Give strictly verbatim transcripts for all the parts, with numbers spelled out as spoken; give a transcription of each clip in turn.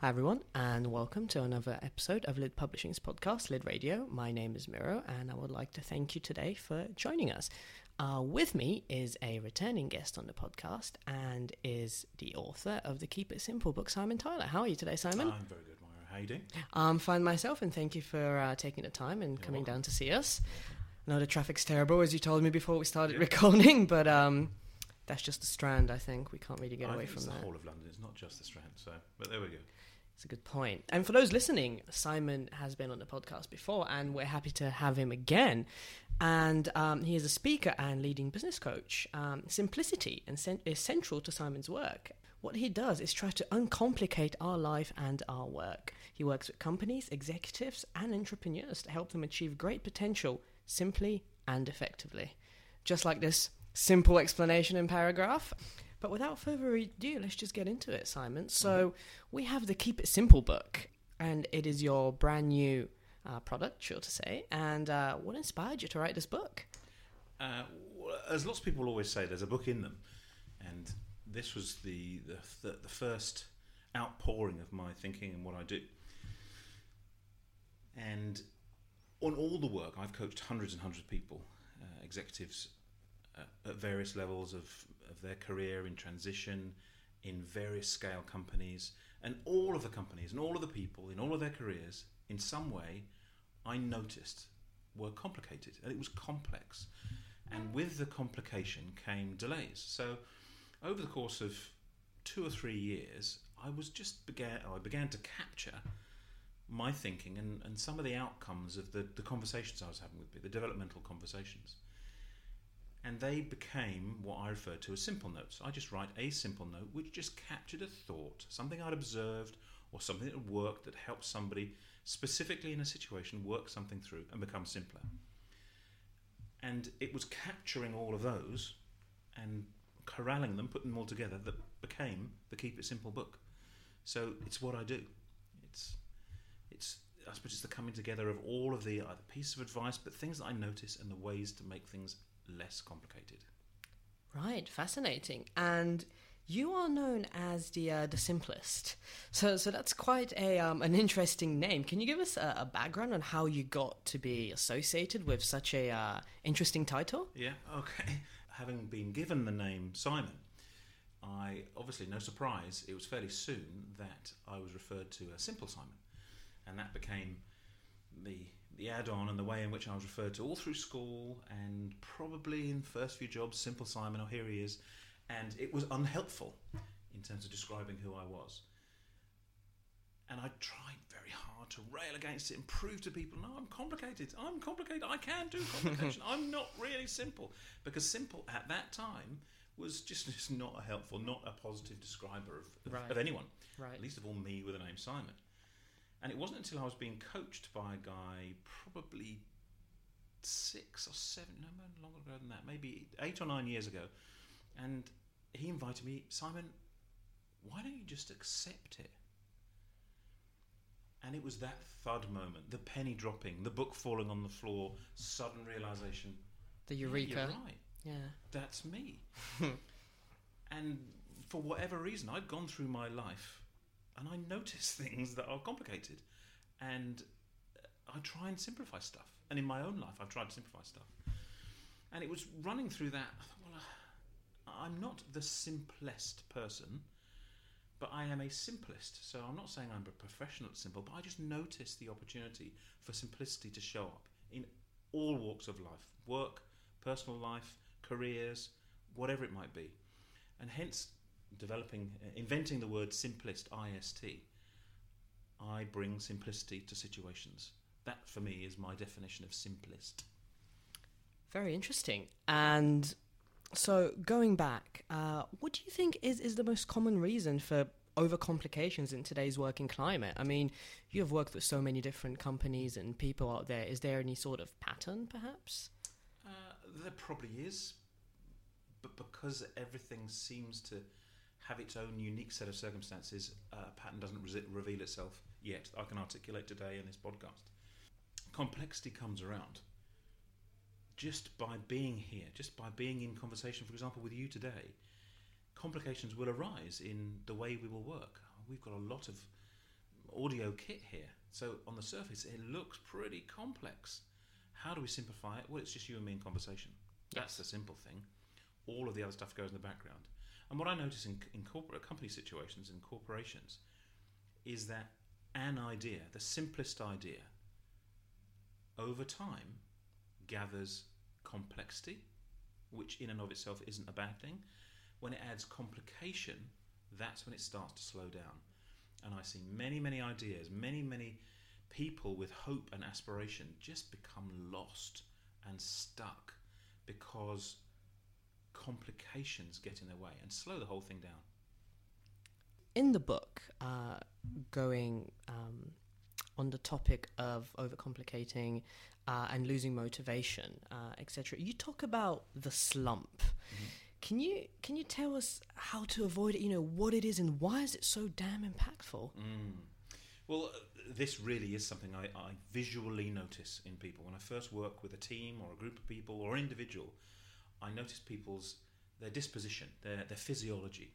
Hi everyone, and welcome to another episode of Lid Publishing's podcast, Lid Radio. My name is Miro, and I would like to thank you today for joining us. Uh, with me is a returning guest on the podcast, and is the author of the Keep It Simple book, Simon Tyler. How are you today, Simon? I'm very good, Myra. How are you doing? I'm fine myself, and thank you for uh, taking the time and You're coming welcome. down to see us. I know the traffic's terrible, as you told me before we started Yeah. recording, but um, that's just the Strand, I think. We can't really get I away think from it's that. the whole of London. It's not just the Strand. So, but there we go. It's a good point. And for those listening, Simon has been on the podcast before, and we're happy to have him again. And um, he is a speaker and leading business coach. Um, simplicity and cent- is central to Simon's work. What he does is try to uncomplicate our life and our work. He works with companies, executives, and entrepreneurs to help them achieve great potential simply and effectively. Just like this simple explanation in paragraph. But without further ado, let's just get into it, Simon. So we have the Keep It Simple book, and it is your brand new uh, product, sure to say. And uh, what inspired you to write this book? Uh, well, as lots of people always say, there's a book in them, and this was the the, the the first outpouring of my thinking and what I do. And on all the work, I've coached hundreds and hundreds of people, uh, executives uh, at various levels of, of their career, in transition, in various scale companies, and all of the companies and all of the people in all of their careers, in some way, I noticed were complicated, and it was complex. And with the complication came delays. So over the course of two or three years, I was just began I began to capture my thinking and, and some of the outcomes of the, the conversations I was having with people, the developmental conversations. And they became what I refer to as simple notes. I just write a simple note which just captured a thought, something I'd observed or something that worked that helped somebody specifically in a situation work something through and become simpler. And it was capturing all of those and corralling them, putting them all together, that became the Keep It Simple book. So it's what I do. It's, it's I suppose it's the coming together of all of the either pieces of advice, but things that I notice and the ways to make things less complicated. Right, fascinating. And you are known as the uh, the simplest. So so that's quite a um, an interesting name. Can you give us a, a background on how you got to be associated with such a uh, interesting title? Yeah, okay. Having been given the name Simon, I obviously, no surprise, it was fairly soon that I was referred to as Simple Simon. And that became the the add-on and the way in which I was referred to all through school, and probably in the first few jobs, Simple Simon, or here he is. And it was unhelpful in terms of describing who I was. And I tried very hard to rail against it and prove to people, no, I'm complicated, I'm complicated, I can do complication, I'm not really simple. Because simple at that time was just, just not a helpful, not a positive describer of, of, Right. of anyone, Right. at least of all me with the name Simon. And it wasn't until I was being coached by a guy probably six or seven, no, no longer ago than that, maybe eight or nine years ago, and he invited me, Simon, why don't you just accept it? And it was that thud moment, the penny dropping, the book falling on the floor, sudden realisation, The yeah, eureka. you're right, Yeah. that's me. And for whatever reason, I'd gone through my life and I notice things that are complicated, and I try and simplify stuff. And in my own life, I've tried to simplify stuff. And it was running through that, I thought, well, uh, I'm not the simplest person, but I am a simplist. So I'm not saying I'm a professional at simple, but I just notice the opportunity for simplicity to show up in all walks of life, work, personal life, careers, whatever it might be. And hence, developing, uh, inventing the word simplist, I S T, I bring simplicity to situations. That, for me, is my definition of simplist. Very interesting. And so going back, uh, what do you think is, is the most common reason for overcomplications in today's working climate? I mean, you have worked with so many different companies and people out there. Is there any sort of pattern, perhaps? Uh, there probably is, but because everything seems to have its own unique set of circumstances, uh, a pattern doesn't re- reveal itself yet. I can articulate today in this podcast. Complexity comes around just by being here, just by being in conversation, for example, with you today. Complications will arise in the way we will work. We've got a lot of audio kit here. So on the surface, it looks pretty complex. How do we simplify it? Well, it's just you and me in conversation. That's the simple thing. All of the other stuff goes in the background. And what I notice in, in corporate company situations, in corporations, is that an idea, the simplest idea, over time gathers complexity, which in and of itself isn't a bad thing. When it adds complication, that's when it starts to slow down. And I see many, many ideas, many, many people with hope and aspiration just become lost and stuck because complications get in their way and slow the whole thing down. In the book, uh, going um, on the topic of overcomplicating uh, and losing motivation, uh, et cetera, you talk about the slump. Mm-hmm. Can you can you tell us how to avoid it? You know, what it is and why is it so damn impactful? Mm. Well, uh, this really is something I, I visually notice in people. When I first work with a team or a group of people or individual, I notice people's their disposition, their their physiology.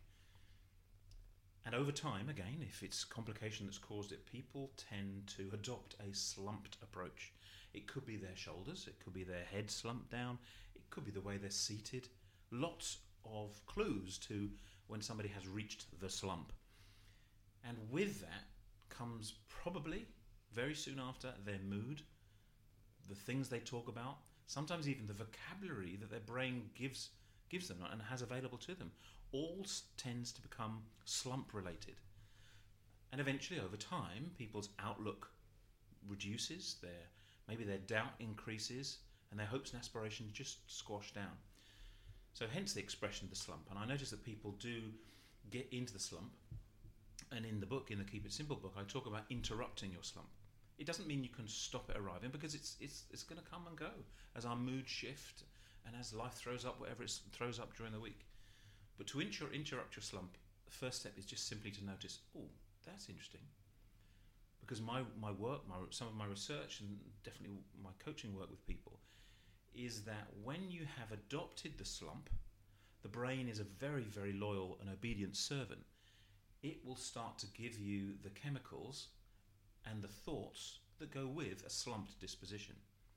And over time, again, if it's complication that's caused it, people tend to adopt a slumped approach. It could be their shoulders, it could be their head slumped down, it could be the way they're seated. Lots of clues to when somebody has reached the slump. And with that comes probably, very soon after, their mood, the things they talk about, sometimes even the vocabulary that their brain gives gives them and has available to them, all tends to become slump related. And eventually, over time, people's outlook reduces, their maybe their doubt increases, and their hopes and aspirations just squash down. So hence the expression of the slump. And I notice that people do get into the slump. And in the book, in the Keep It Simple book, I talk about interrupting your slump. It doesn't mean you can stop it arriving, because it's it's it's going to come and go as our mood shift and as life throws up whatever it throws up during the week. But to inter- interrupt your slump, the first step is just simply to notice, oh, that's interesting. Because my, my work, my some of my research and definitely my coaching work with people is that when you have adopted the slump, the brain is a very, very loyal and obedient servant. It will start to give you the chemicals and the thoughts that go with a slumped disposition.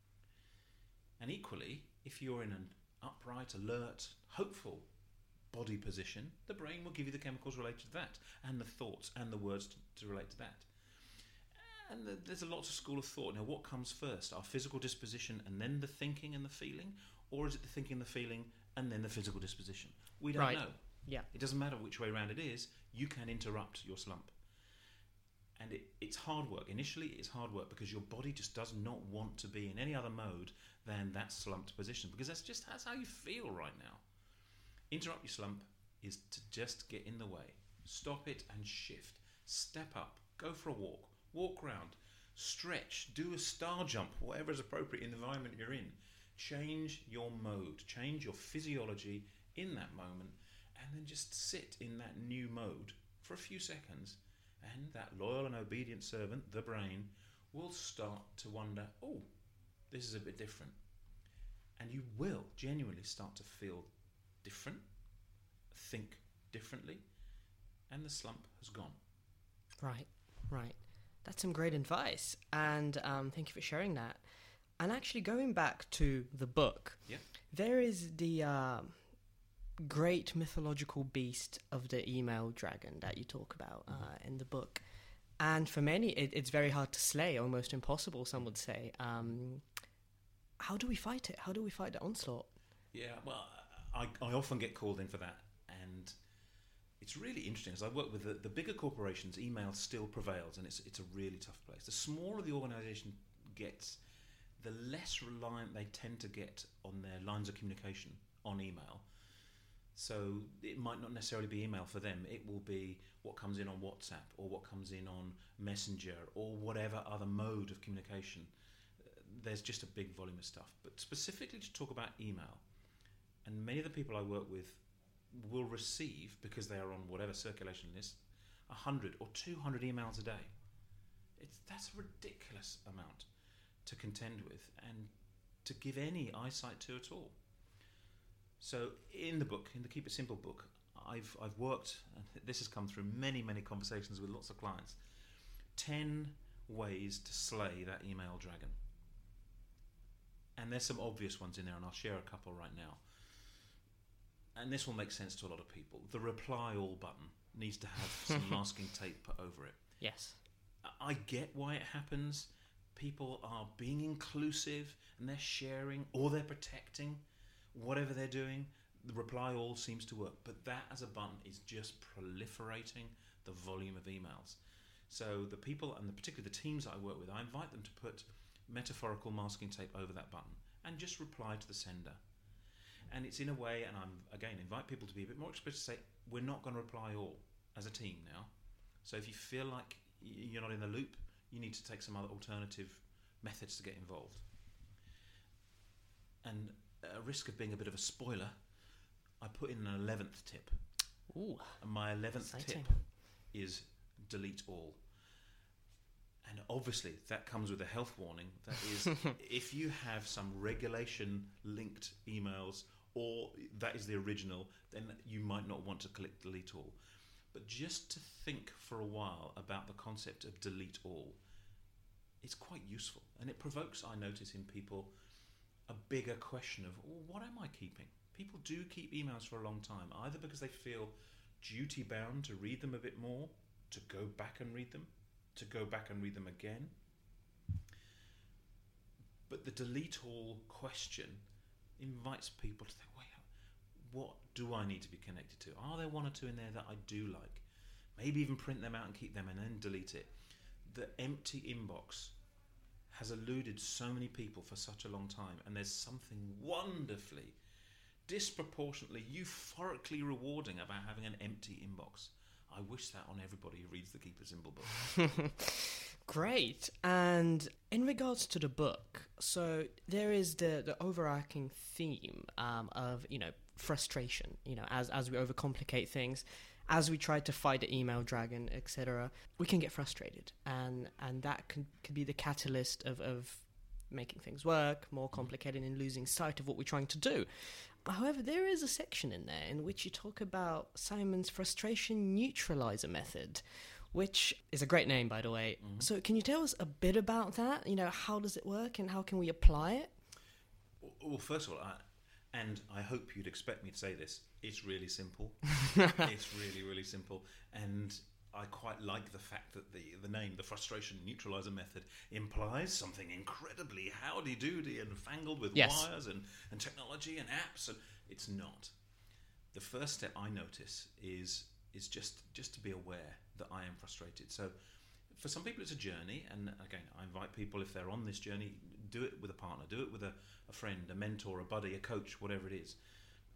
And equally, if you're in an upright, alert, hopeful body position, the brain will give you the chemicals related to that, and the thoughts and the words to, to relate to that. And the, there's a lot of school of thought. Now, what comes first? Our physical disposition and then the thinking and the feeling? Or is it the thinking and the feeling and then the physical disposition? We don't right. know. Yeah. It doesn't matter which way around it is. You can interrupt your slump. And it, it's hard work. Initially, it's hard work because your body just does not want to be in any other mode than that slumped position, because that's just that's how you feel right now. Interrupt your slump is to just get in the way. Stop it and shift. Step up. Go for a walk. Walk round. Stretch. Do a star jump, whatever is appropriate in the environment you're in. Change your mode. Change your physiology in that moment, and then just sit in that new mode for a few seconds. And that loyal and obedient servant, the brain, will start to wonder, oh, this is a bit different. And you will genuinely start to feel different, think differently, and the slump has gone. Right, right. That's some great advice, and um, thank you for sharing that. And actually, going back to the book, yeah. there is the uh, great mythological beast of the email dragon that you talk about uh, mm-hmm. in the book. And for many, it, it's very hard to slay, almost impossible, some would say. Um, how do we fight it? How do we fight the onslaught? Yeah, well, I, I often get called in for that, and it's really interesting. As I work with the, the bigger corporations, email still prevails, and it's it's a really tough place. The smaller the organisation gets, the less reliant they tend to get on their lines of communication on email. So it might not necessarily be email for them. It will be what comes in on WhatsApp or what comes in on Messenger or whatever other mode of communication. There's just a big volume of stuff. But specifically to talk about email, and many of the people I work with will receive, because they are on whatever circulation list, one hundred or two hundred emails a day. It's that's a ridiculous amount to contend with and to give any eyesight to at all. So in the book, in the Keep It Simple book, I've I've worked, and this has come through many, many conversations with lots of clients, ten ways to slay that email dragon. And there's some obvious ones in there, and I'll share a couple right now. And this will make sense to a lot of people. The reply all button needs to have some masking tape put over it. Yes. I get why it happens. People are being inclusive and they're sharing or they're protecting whatever they're doing. The reply all seems to work, but that as a button is just proliferating the volume of emails. So the people, and the, particularly the teams that I work with, I invite them to put metaphorical masking tape over that button and just reply to the sender. And it's in a way, and I'm again invite people to be a bit more explicit, to say we're not going to reply all as a team now. So if you feel like you're not in the loop, you need to take some other alternative methods to get involved. And at risk of being a bit of a spoiler, I put in an eleventh tip. Ooh, and my eleventh exciting. tip is delete all. And obviously that comes with a health warning. That is, if you have some regulation linked emails, or that is the original, then you might not want to click delete all. But just to think for a while about the concept of delete all, it's quite useful. And it provokes, I notice in people, a bigger question of, well, what am I keeping? People do keep emails for a long time, either because they feel duty bound to read them a bit more, to go back and read them, to go back and read them again. But the delete all question invites people to think, wait, what do I need to be connected to? Are there one or two in there that I do like? Maybe even print them out and keep them and then delete it. The empty inbox has eluded so many people for such a long time, and there's something wonderfully, disproportionately, euphorically rewarding about having an empty inbox. I wish that on everybody who reads the Keep It Simple book. Great. And in regards to the book, so there is the, the overarching theme um, of, you know, frustration, you know, as, as we overcomplicate things, as we try to fight the email dragon, et cetera, we can get frustrated. And and that can, can be the catalyst of, of making things work, more complicated, and losing sight of what we're trying to do. However, there is a section in there in which you talk about Simon's frustration neutralizer method, which is a great name, by the way. Mm-hmm. So can you tell us a bit about that? You know, how does it work and how can we apply it? Well, first of all, I, and I hope you'd expect me to say this, it's really simple. It's really, really simple. And I quite like the fact that the, the name, the frustration neutralizer method, implies something incredibly howdy-doody and fangled with yes. wires and, and technology and apps, and it's not. The first step I notice is is just, just to be aware that I am frustrated. So for some people it's a journey, and again, I invite people, if they're on this journey, do it with a partner, do it with a, a friend, a mentor, a buddy, a coach, whatever it is.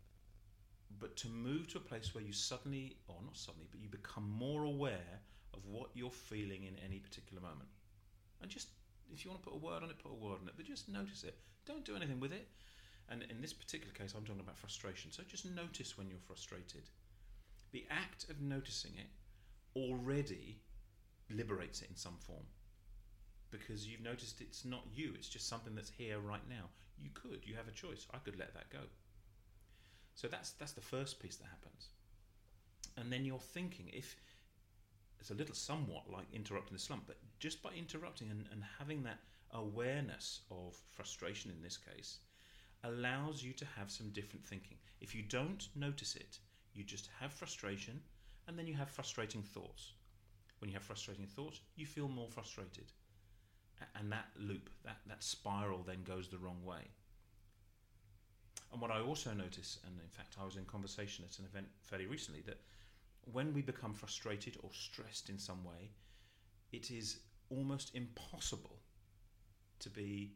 But to move to a place where you suddenly, or not suddenly, but you become more aware of what you're feeling in any particular moment. And just, if you want to put a word on it, put a word on it, but just notice it. Don't do anything with it. And in this particular case, I'm talking about frustration. So just notice when you're frustrated. The act of noticing it already liberates it in some form. Because you've noticed it's not you, it's just something that's here right now. You could, you have a choice. I could let that go. So that's that's the first piece that happens. And then you're thinking, if it's a little somewhat like interrupting the slump, but just by interrupting and, and having that awareness of frustration in this case, allows you to have some different thinking. If you don't notice it, you just have frustration, and then you have frustrating thoughts. When you have frustrating thoughts, you feel more frustrated. And that loop, that, that spiral then goes the wrong way. And what I also notice, and in fact I was in conversation at an event fairly recently, that when we become frustrated or stressed in some way, it is almost impossible to be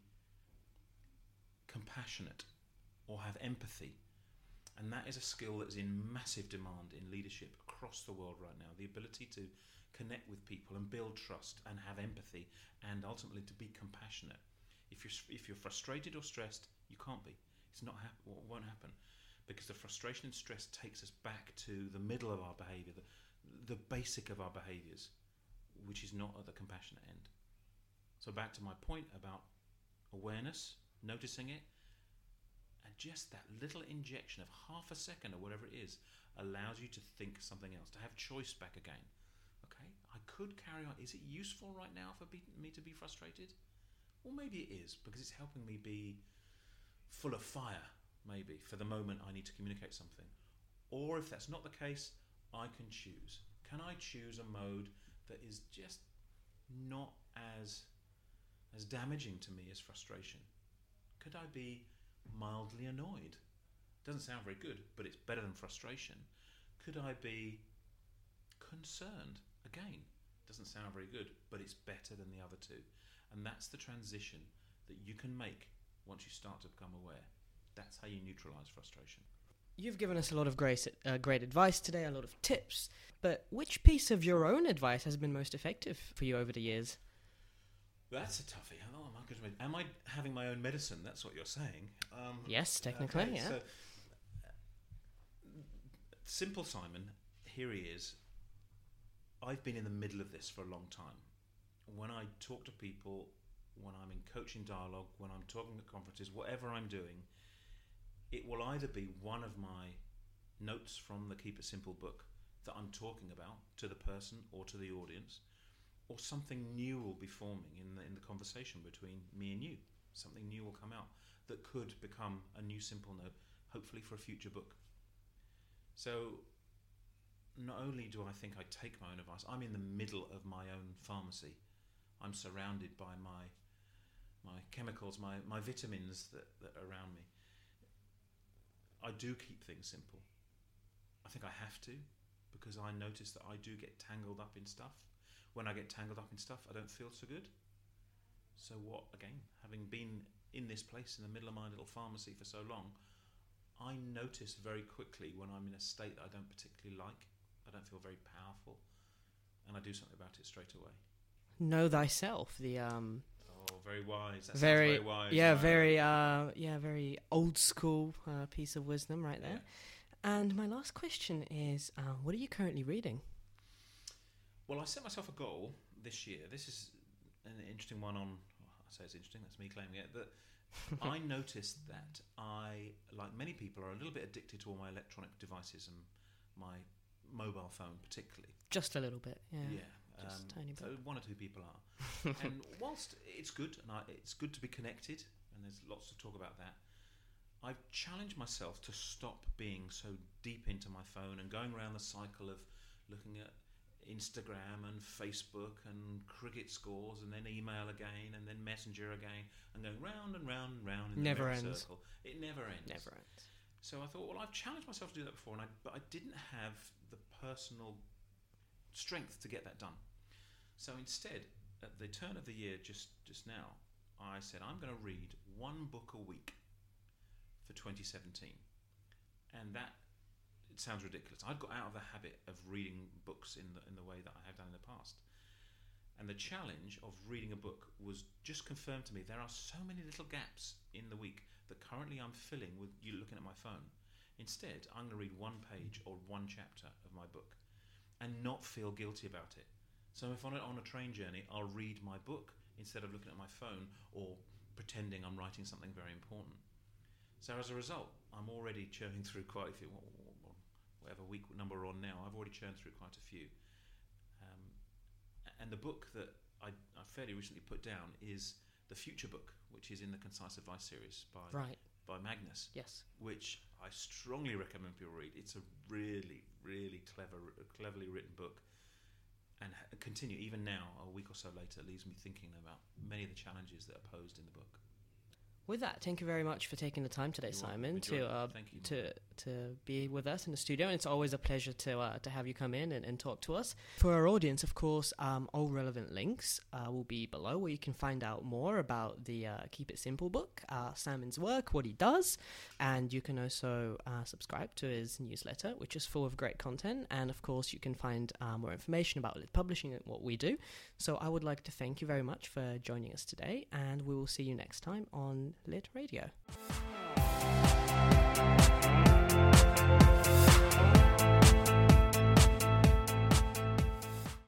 compassionate or have empathy. And that is a skill that is in massive demand in leadership across the world right now. The ability to connect with people and build trust and have empathy, and ultimately to be compassionate. If you're if you're frustrated or stressed, you can't be. It's not hap- it won't happen, because the frustration and stress takes us back to the middle of our behaviour, the, the basic of our behaviours, which is not at the compassionate end. So back to my point about awareness, noticing it, and just that little injection of half a second or whatever it is allows you to think something else, to have choice back again. Okay, I could carry on. Is it useful right now for be, me to be frustrated? Well, maybe it is, because it's helping me be full of fire, maybe, for the moment I need to communicate something. Or if that's not the case, I can choose. Can I choose a mode that is just not as as damaging to me as frustration? Could I be mildly annoyed? Doesn't sound very good, but it's better than frustration. Could I be concerned? Again, doesn't sound very good, but it's better than the other two. And that's the transition that you can make once you start to become aware. That's how you neutralize frustration. You've given us a lot of great, uh, great advice today, a lot of tips, but which piece of your own advice has been most effective for you over the years? That's a toughie. Oh, my goodness. Am I having my own medicine? That's what you're saying. Um, yes, technically, okay, yeah. So, uh, simple Simon, here he is. I've been in the middle of this for a long time. When I talk to people, when I'm in coaching dialogue, when I'm talking at conferences, whatever I'm doing, it will either be one of my notes from the Keep It Simple book that I'm talking about to the person or to the audience, or something new will be forming in the, in the conversation between me and you. Something new will come out that could become a new simple note, hopefully for a future book. So not only do I think I take my own advice, I'm in the middle of my own pharmacy. I'm surrounded by my my chemicals, my, my vitamins that, that are around me. I do keep things simple. I think I have to, because I notice that I do get tangled up in stuff. When I get tangled up in stuff, I don't feel so good. So what, again, having been in this place in the middle of my little pharmacy for so long, I notice very quickly when I'm in a state that I don't particularly like. I don't feel very powerful, and I do something about it straight away. Know thyself, the um oh, very wise. That very, sounds very wise. Yeah, very uh yeah, very old school uh, piece of wisdom right there. Yeah. And my last question is, uh, what are you currently reading? Well, I set myself a goal this year. This is an interesting one on, well, I say it's interesting, that's me claiming it, that I noticed that I, like many people, are a little bit addicted to all my electronic devices and my mobile phone particularly. Just a little bit, yeah. Yeah. Just um, a tiny bit. So one or two people are. And whilst it's good, and I, it's good to be connected, and there's lots to talk about that, I've challenged myself to stop being so deep into my phone and going around the cycle of looking at Instagram and Facebook and cricket scores and then email again and then Messenger again and going round and round and round in never the ends. circle. It never ends. Never ends. So I thought, well, I've challenged myself to do that before, and I, but I didn't have the personal strength to get that done. So instead, at the turn of the year, just, just now, I said, I'm going to read one book a week for twenty seventeen. And that, it sounds ridiculous. I'd got out of the habit of reading books in the in the way that I have done in the past. And the challenge of reading a book was just confirmed to me there are so many little gaps in the week that currently I'm filling with you looking at my phone. Instead, I'm going to read one page or one chapter of my book and not feel guilty about it. So if I'm on a train journey, I'll read my book instead of looking at my phone or pretending I'm writing something very important. So as a result, I'm already churning through quite a few, whatever week number we're on now, I've already churned through quite a few. Um, and the book that I, I fairly recently put down is the Future Book, which is in the Concise Advice series by right. by Magnus. Yes. Which I strongly recommend people read. It's a really, really clever, cleverly written book. And ha- continue, even now, a week or so later, leaves me thinking about many of the challenges that are posed in the book. With that, thank you very much for taking the time today, You're Simon, to uh, thank you, to to be with us in the studio. And it's always a pleasure to uh, to have you come in and, and talk to us. For our audience, of course, um, all relevant links uh, will be below, where you can find out more about the uh, Keep It Simple book, uh, Simon's work, what he does, and you can also uh, subscribe to his newsletter, which is full of great content. And of course, you can find uh, more information about Lit Publishing and what we do. So I would like to thank you very much for joining us today, and we will see you next time on Lit Radio.